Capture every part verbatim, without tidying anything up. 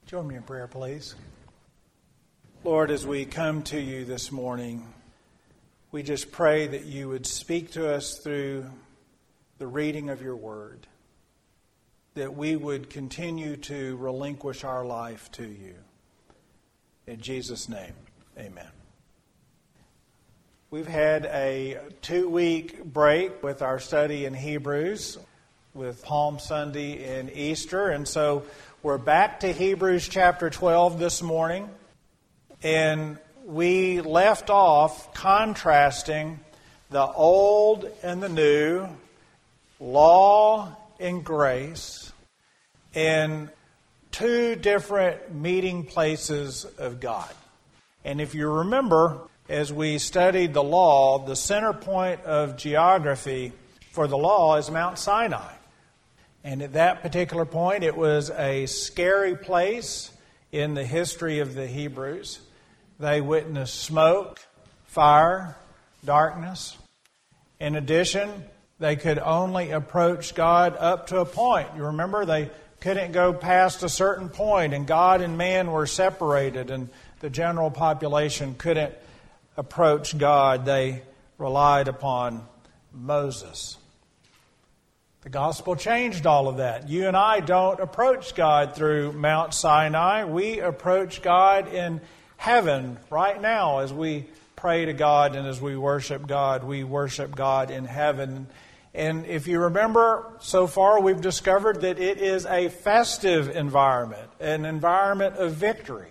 Join me in prayer, please. Lord, as we come to you this morning, we just pray that you would speak to us through the reading of your word, that we would continue to relinquish our life to you. In Jesus' name, amen. We've had a two-week break with our study in Hebrews with Palm Sunday and Easter, and so we're back to Hebrews chapter twelve this morning, and we left off contrasting the old and the new, law and grace, in two different meeting places of God. And if you remember, as we studied the law, the center point of geography for the law is Mount Sinai. And at that particular point, it was a scary place in the history of the Hebrews. They witnessed smoke, fire, darkness. In addition, they could only approach God up to a point. You remember, they couldn't go past a certain point, and God and man were separated, and the general population couldn't approach God. They relied upon Moses. The gospel changed all of that. You and I don't approach God through Mount Sinai. We approach God in heaven right now as we pray to God and as we worship God. We worship God in heaven. And if you remember, so far we've discovered that it is a festive environment, an environment of victory.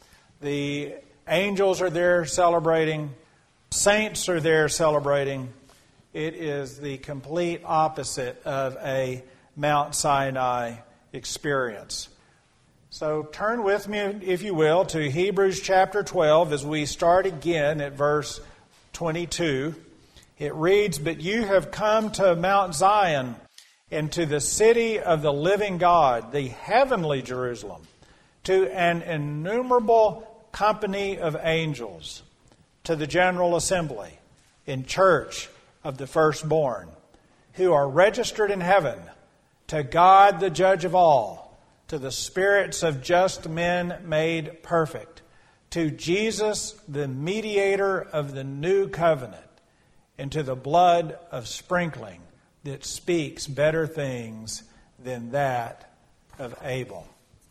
The angels are there celebrating. Saints are there celebrating. It is the complete opposite of a Mount Sinai experience. So turn with me, if you will, to Hebrews chapter twelve as we start again at verse twenty-two. It reads, "But you have come to Mount Zion and to the city of the living God, the heavenly Jerusalem, to an innumerable company of angels, to the general assembly in church of the firstborn, who are registered in heaven, to God the judge of all, to the spirits of just men made perfect, to Jesus the mediator of the new covenant, and to the blood of sprinkling that speaks better things than that of Abel."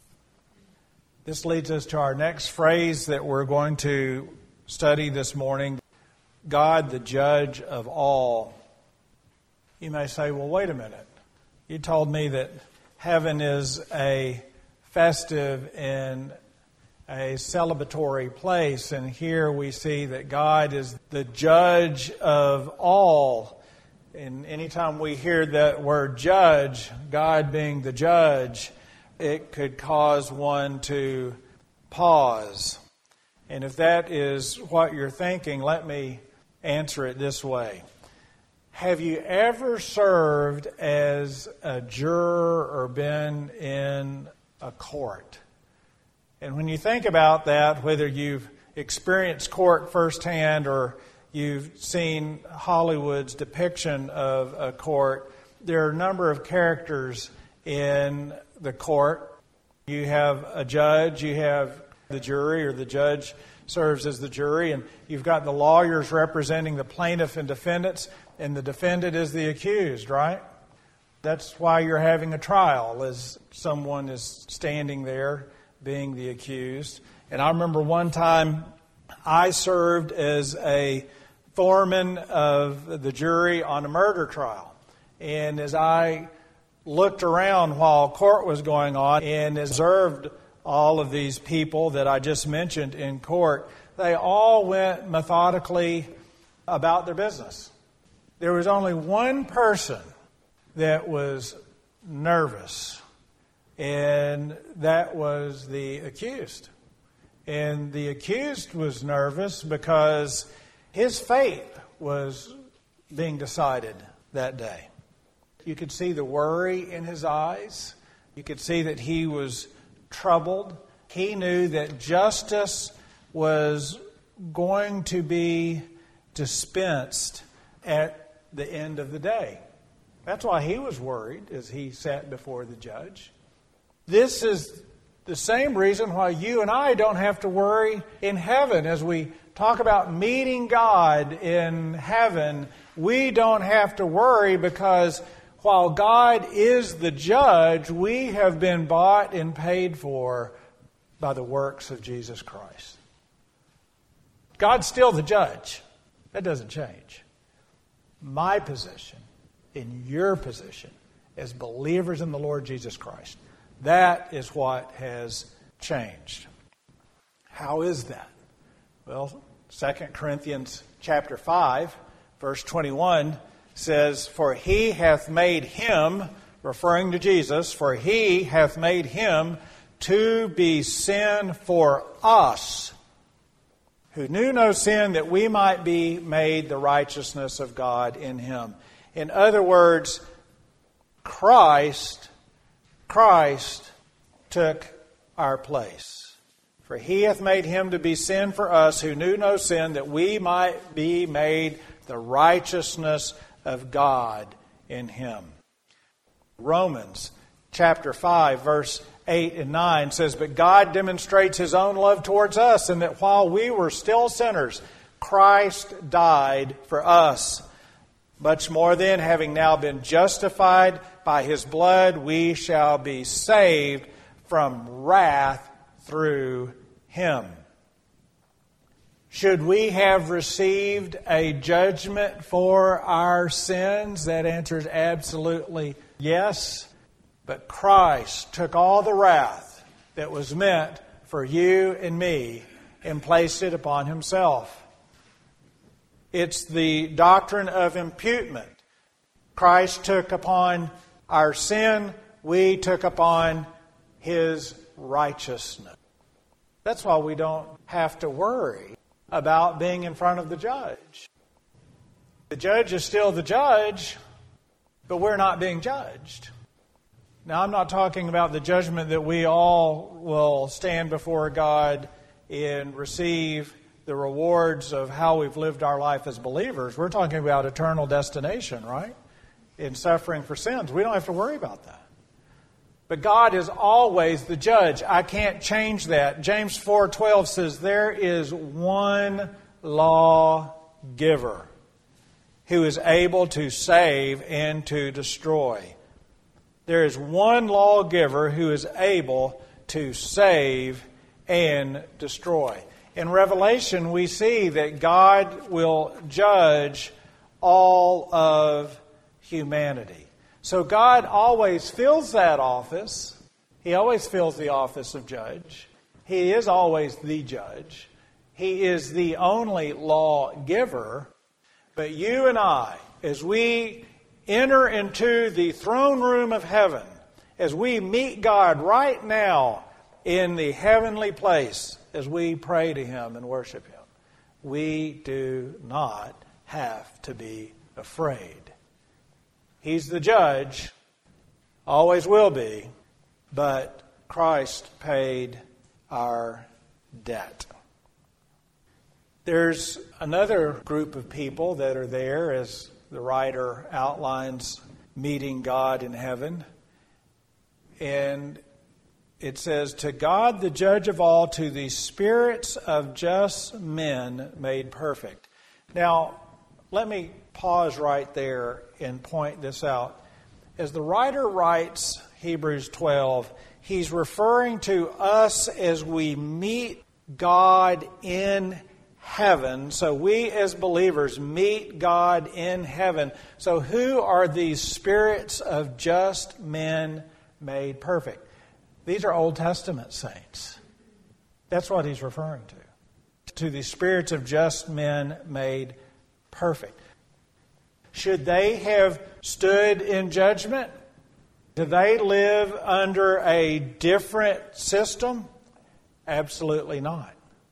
This leads us to our next phrase that we're going to study this morning. God, the judge of all. You may say, well, wait a minute. You told me that heaven is a festive and a celebratory place, and here we see that God is the judge of all. And anytime we hear that word judge, God being the judge, it could cause one to pause. And if that is what you're thinking, let me answer it this way. Have you ever served as a juror or been in a court? And when you think about that, whether you've experienced court firsthand or you've seen Hollywood's depiction of a court, there are a number of characters in the court. You have a judge, you have the jury, or the judge serves as the jury, and you've got the lawyers representing the plaintiff and defendants, and the defendant is the accused, right? That's why you're having a trial, as someone is standing there being the accused. And I remember one time I served as a foreman of the jury on a murder trial. And as I looked around while court was going on and observed all of these people that I just mentioned in court, they all went methodically about their business. There was only one person that was nervous, and that was the accused. And the accused was nervous because his fate was being decided that day. You could see the worry in his eyes. You could see that he was troubled. He knew that justice was going to be dispensed at the end of the day. That's why he was worried as he sat before the judge. This is The same reason why you and I don't have to worry in heaven. As we talk about meeting God in heaven, we don't have to worry because while God is the judge, we have been bought and paid for by the works of Jesus Christ. God's still the judge. That doesn't change. My position in your position as believers in the Lord Jesus Christ, that is what has changed. How is that? Well, Second Corinthians chapter five, verse twenty-one says, "For he hath made him," referring to Jesus, "for he hath made him to be sin for us, who knew no sin, that we might be made the righteousness of God in him." In other words, Christ, Christ took our place. "For he hath made him to be sin for us, who knew no sin, that we might be made the righteousness of God in him." Romans chapter five, verse eight and nine says, "But God demonstrates his own love towards us, in that while we were still sinners, Christ died for us. Much more then, having now been justified by his blood, we shall be saved from wrath through him." Should we have received a judgment for our sins? That answer is absolutely yes. But Christ took all the wrath that was meant for you and me and placed it upon himself. It's the doctrine of imputement. Christ took upon our sin, we took upon his righteousness. That's why we don't have to worry about being in front of the judge. The judge is still the judge, but we're not being judged. Now, I'm not talking about the judgment that we all will stand before God and receive the rewards of how we've lived our life as believers. We're talking about eternal destination, right? In suffering for sins. We don't have to worry about that. But God is always the judge. I can't change that. James four twelve says, "There is one lawgiver who is able to save and to destroy." There is one lawgiver who is able to save and destroy. In Revelation, we see that God will judge all of humanity. So God always fills that office. He always fills the office of judge. He is always the judge. He is the only lawgiver. But you and I, as we enter into the throne room of heaven, as we meet God right now in the heavenly place, as we pray to him and worship him, we do not have to be afraid. He's the judge, always will be, but Christ paid our debt. There's another group of people that are there, as the writer outlines, meeting God in heaven. And it says, "To God the judge of all, to the spirits of just men made perfect." Now, let me pause right there and point this out. As the writer writes Hebrews twelve, he's referring to us as we meet God in heaven. So we as believers meet God in heaven. So who are these spirits of just men made perfect? These are Old Testament saints. That's what he's referring to. To the spirits of just men made perfect. Should they have stood in judgment? Do they live under a different system? Absolutely not.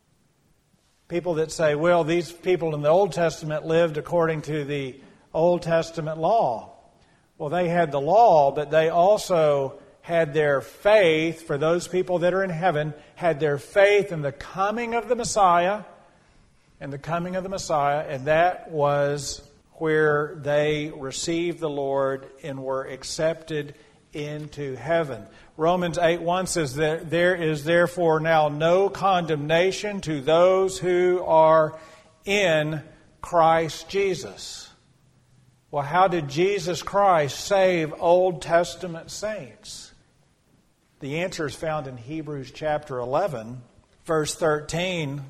People that say, well, these people in the Old Testament lived according to the Old Testament law. Well, they had the law, but they also had their faith, for those people that are in heaven, had their faith in the coming of the Messiah, and the coming of the Messiah, and that was where they received the Lord and were accepted into heaven. Romans eight one says that there is therefore now no condemnation to those who are in Christ Jesus. Well, how did Jesus Christ save Old Testament saints? The answer is found in Hebrews chapter eleven, verse thirteen.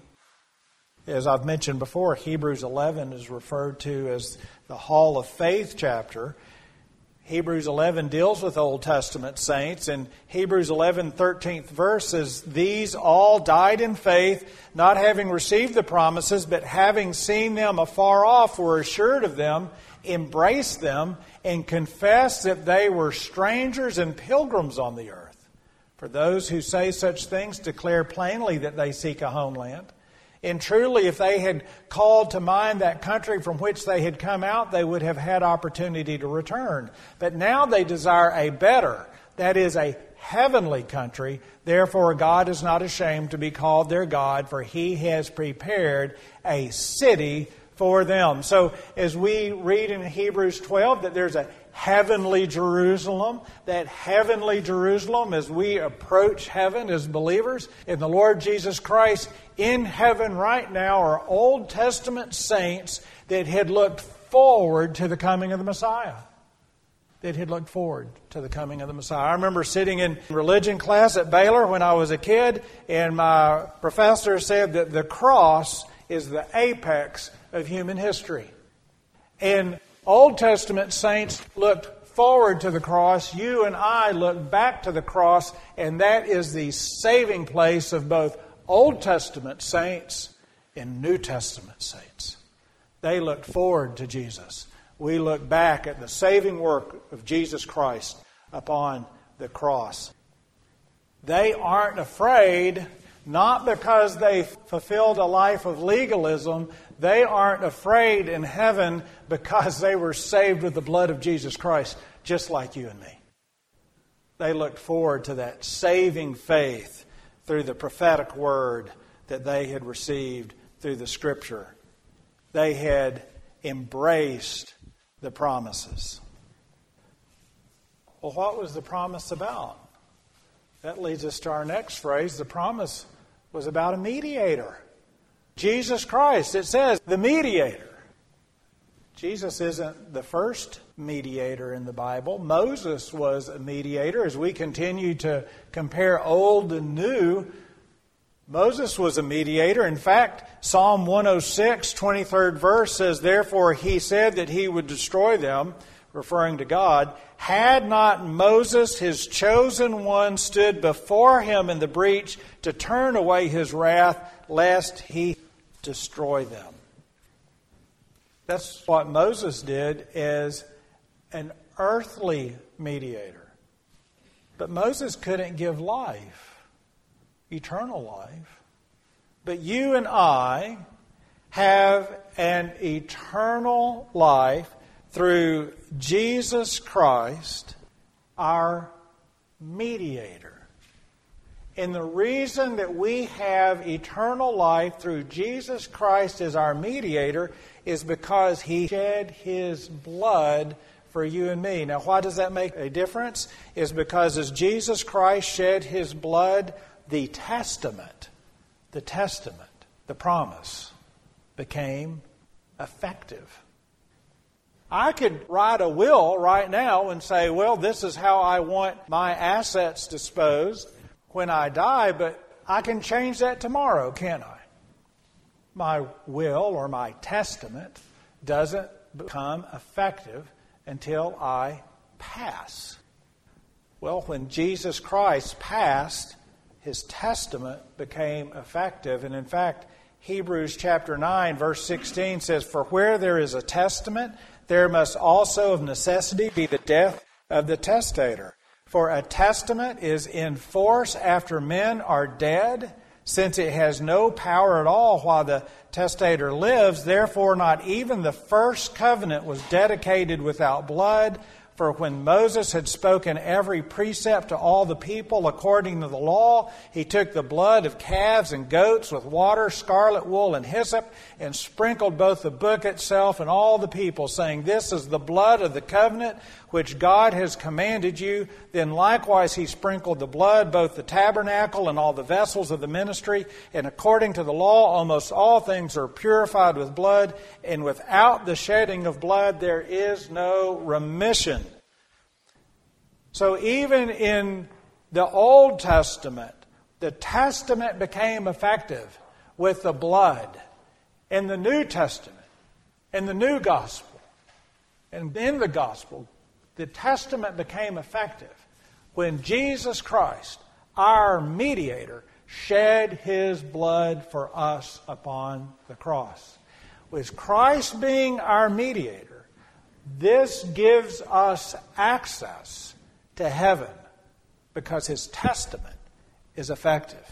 As I've mentioned before, Hebrews eleven is referred to as the Hall of Faith chapter. Hebrews eleven deals with Old Testament saints, and Hebrews eleven, thirteenth verse says, "These all died in faith, not having received the promises, but having seen them afar off, were assured of them, embraced them, and confessed that they were strangers and pilgrims on the earth. For those who say such things declare plainly that they seek a homeland. And truly, if they had called to mind that country from which they had come out, they would have had opportunity to return. But now they desire a better, that is, a heavenly country. Therefore, God is not ashamed to be called their God, for He has prepared a city for them." So, as we read in Hebrews twelve that there's a heavenly Jerusalem, that heavenly Jerusalem, as we approach heaven as believers in the Lord Jesus Christ, in heaven right now are Old Testament saints that had looked forward to the coming of the Messiah. That had looked forward to the coming of the Messiah. I remember sitting in religion class at Baylor when I was a kid, and my professor said that the cross is the apex of human history. And Old Testament saints looked forward to the cross. You and I look back to the cross, and that is the saving place of both Old Testament saints and New Testament saints. They looked forward to Jesus. We look back at the saving work of Jesus Christ upon the cross. They aren't afraid, not because they fulfilled a life of legalism. They aren't afraid in heaven because they were saved with the blood of Jesus Christ, just like you and me. They looked forward to that saving faith through the prophetic word that they had received through the Scripture. They had embraced the promises. Well, what was the promise about? That leads us to our next phrase. The promise was about a mediator. Jesus Christ, it says, the mediator. Jesus isn't the first mediator in the Bible. Moses was a mediator. As we continue to compare old and new, Moses was a mediator. In fact, Psalm one oh six, twenty-third verse says, "Therefore he said that he would destroy them," referring to God, "had not Moses, his chosen one, stood before him in the breach to turn away his wrath, lest he destroy them." That's what Moses did as an earthly mediator. But Moses couldn't give life, eternal life. But you and I have an eternal life through Jesus Christ, our mediator. And the reason that we have eternal life through Jesus Christ as our mediator is because He shed His blood for you and me. Now, why does that make a difference? Is because as Jesus Christ shed His blood, the testament, the testament, the promise, became effective. I could write a will right now and say, well, this is how I want my assets disposed when I die, but I can change that tomorrow, can't I? My will or my testament doesn't become effective until I pass. Well, when Jesus Christ passed, His testament became effective. And in fact, Hebrews chapter nine, verse sixteen says, "For where there is a testament, there must also of necessity be the death of the testator. For a testament is in force after men are dead, since it has no power at all while the testator lives. Therefore, not even the first covenant was dedicated without blood. For when Moses had spoken every precept to all the people according to the law, he took the blood of calves and goats with water, scarlet wool, and hyssop, and sprinkled both the book itself and all the people, saying, 'This is the blood of the covenant which God has commanded you. Then likewise he sprinkled the blood, both the tabernacle and all the vessels of the ministry. And according to the law, almost all things are purified with blood. And without the shedding of blood, there is no remission. So even in the Old Testament, the Testament became effective with the blood. In the New Testament, in the New Gospel, and in the Gospel, the Testament became effective when Jesus Christ, our mediator, shed His blood for us upon the cross. With Christ being our mediator, this gives us access to heaven because His testament is effective.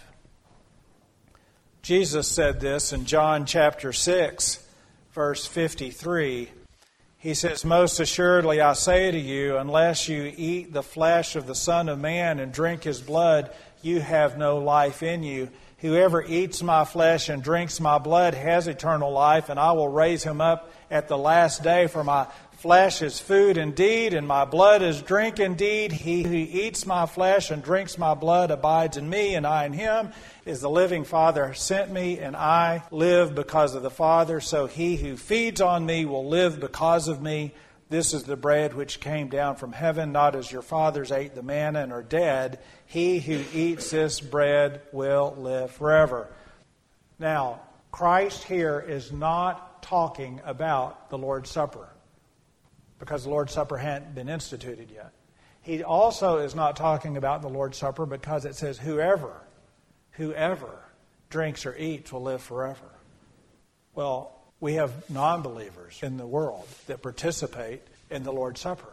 Jesus said this in John chapter six, verse fifty-three. He says, "Most assuredly I say to you, unless you eat the flesh of the Son of Man and drink His blood, you have no life in you. Whoever eats my flesh and drinks my blood has eternal life, and I will raise him up at the last day. For my flesh is food indeed, and my blood is drink indeed. He who eats my flesh and drinks my blood abides in me, and I in him. Is the living Father sent me, and I live because of the Father. So he who feeds on me will live because of me. This is the bread which came down from heaven, not as your fathers ate the manna and are dead. He who eats this bread will live forever." Now, Christ here is not talking about the Lord's Supper, because the Lord's Supper hadn't been instituted yet. He also is not talking about the Lord's Supper because it says whoever, whoever drinks or eats will live forever. Well, we have non-believers in the world that participate in the Lord's Supper,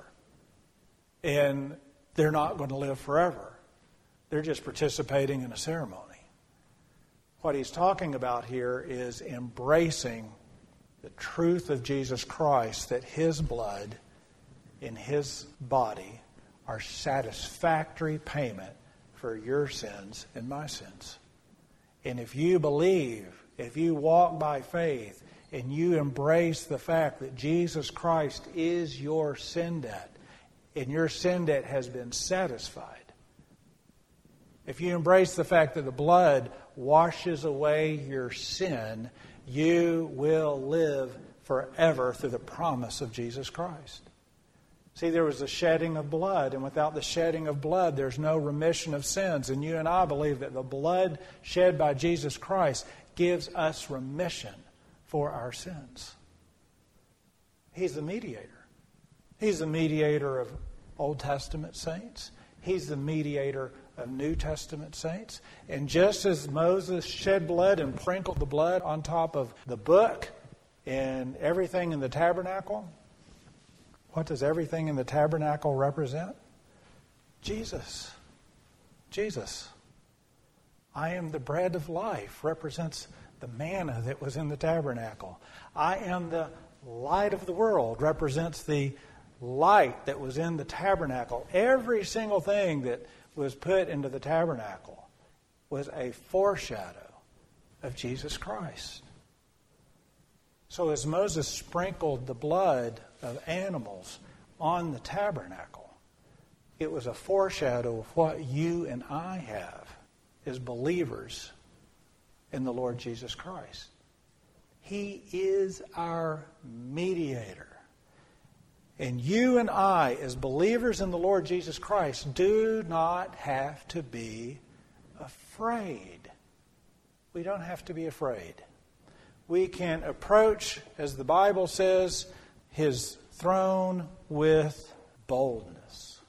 and they're not going to live forever. They're just participating in a ceremony. What he's talking about here is embracing the truth of Jesus Christ, that His blood in His body are satisfactory payment for your sins and my sins. And if you believe, if you walk by faith, and you embrace the fact that Jesus Christ is your sin debt, and your sin debt has been satisfied, if you embrace the fact that the blood washes away your sin, you will live forever through the promise of Jesus Christ. See, there was the shedding of blood, and without the shedding of blood, there's no remission of sins. And you and I believe that the blood shed by Jesus Christ gives us remission for our sins. He's the mediator. He's the mediator of Old Testament saints. He's the mediator of New Testament saints. And just as Moses shed blood and sprinkled the blood on top of the book and everything in the tabernacle, what does everything in the tabernacle represent? Jesus. Jesus. I am the bread of life represents the manna that was in the tabernacle. I am the light of the world represents the light that was in the tabernacle. Every single thing that was put into the tabernacle was a foreshadow of Jesus Christ. So as Moses sprinkled the blood of animals on the tabernacle, it was a foreshadow of what you and I have as believers in the Lord Jesus Christ. He is our mediator. And you and I, as believers in the Lord Jesus Christ, do not have to be afraid. We don't have to be afraid. We can approach, as the Bible says, His throne with boldness.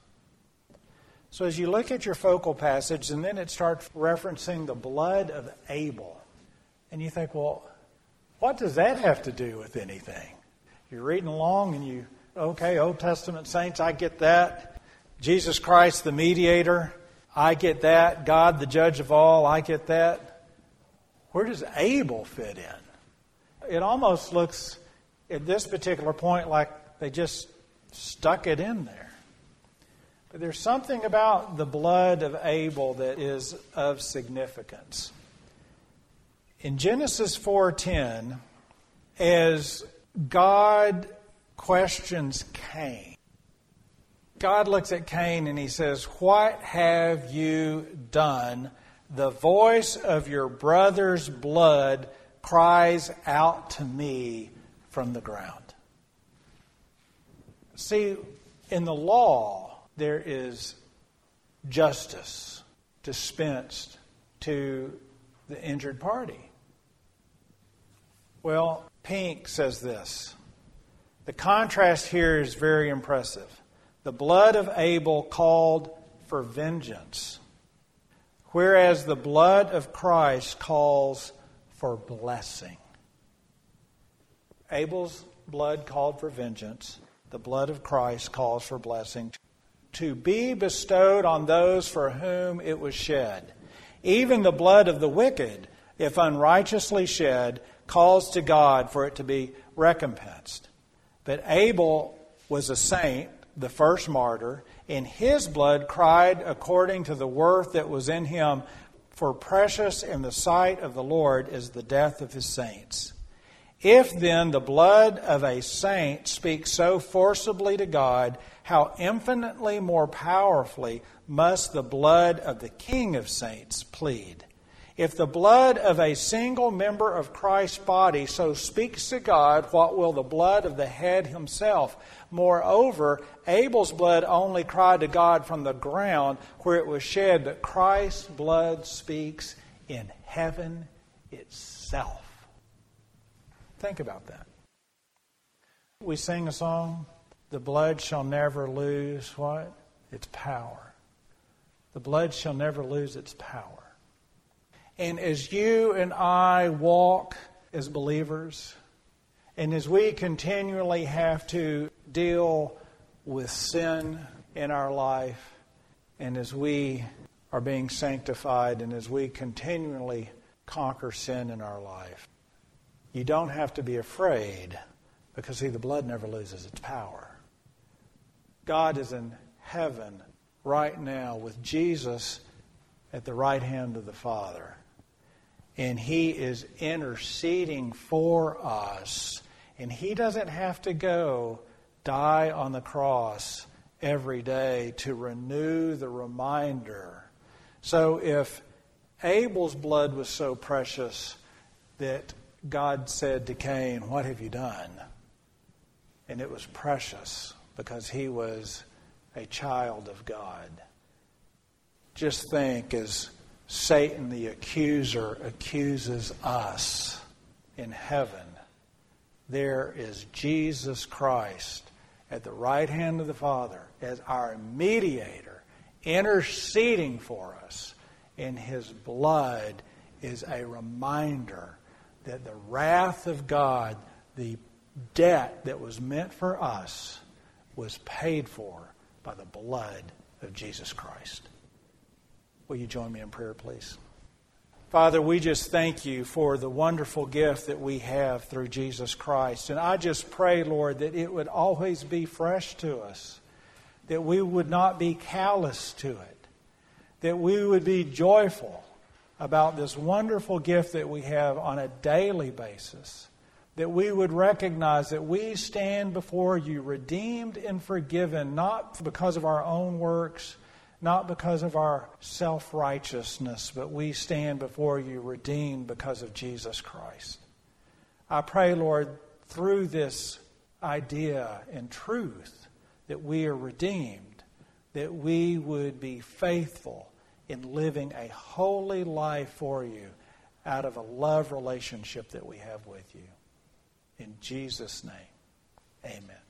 So as you look at your focal passage, and then it starts referencing the blood of Abel, and you think, well, what does that have to do with anything? You're reading along and you, okay, Old Testament saints, I get that. Jesus Christ, the mediator, I get that. God, the judge of all, I get that. Where does Abel fit in? It almost looks, at this particular point, like they just stuck it in there. But there's something about the blood of Abel that is of significance. In Genesis four ten, as God questions Cain, God looks at Cain and he says, "What have you done? The voice of your brother's blood cries out to me from the ground." See, in the law, there is justice dispensed to the injured party. Well, Pink says this. The contrast here is very impressive. The blood of Abel called for vengeance, whereas the blood of Christ calls for blessing. Abel's blood called for vengeance. The blood of Christ calls for blessing, to be bestowed on those for whom it was shed. Even the blood of the wicked, if unrighteously shed, calls to God for it to be recompensed. But Abel was a saint, the first martyr, and his blood cried according to the worth that was in him, for precious in the sight of the Lord is the death of his saints. If then the blood of a saint speaks so forcibly to God, how infinitely more powerfully must the blood of the King of saints plead? If the blood of a single member of Christ's body so speaks to God, what will the blood of the head himself? Moreover, Abel's blood only cried to God from the ground where it was shed, but Christ's blood speaks in heaven itself. Think about that. We sing a song, the blood shall never lose what? Its power. The blood shall never lose its power. And as you and I walk as believers, and as we continually have to deal with sin in our life, and as we are being sanctified, and as we continually conquer sin in our life, you don't have to be afraid, because, see, the blood never loses its power. God is in heaven right now with Jesus at the right hand of the Father. And He is interceding for us. And He doesn't have to go die on the cross every day to renew the reminder. So if Abel's blood was so precious that God said to Cain, "What have you done?" And it was precious because he was a child of God. Just think as Satan, the accuser, accuses us in heaven, there is Jesus Christ at the right hand of the Father as our mediator, interceding for us. And His blood is a reminder that the wrath of God, the debt that was meant for us, was paid for by the blood of Jesus Christ. Will you join me in prayer, please? Father, we just thank You for the wonderful gift that we have through Jesus Christ. And I just pray, Lord, that it would always be fresh to us, that we would not be callous to it, that we would be joyful about this wonderful gift that we have on a daily basis, that we would recognize that we stand before You redeemed and forgiven, not because of our own works, not because of our self-righteousness, but we stand before You redeemed because of Jesus Christ. I pray, Lord, through this idea and truth that we are redeemed, that we would be faithful in living a holy life for You out of a love relationship that we have with You. In Jesus' name, amen.